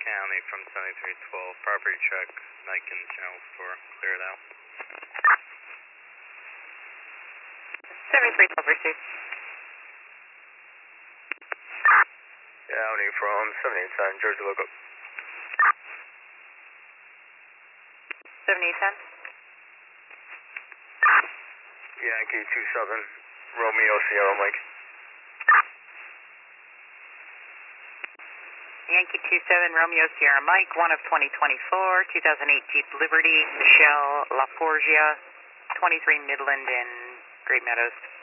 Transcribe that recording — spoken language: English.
County from 7312. Property check, Mike and Channel 4. Clear it out. 7312 received. County from 7810, Jersey Local. 7810. Yankee 27, Romeo Sierra Mike. Yankee 27, Romeo Sierra Mike, 1 of 2024, 2008 Jeep Liberty, Michelle LaForgia, 23 Midland in Great Meadows.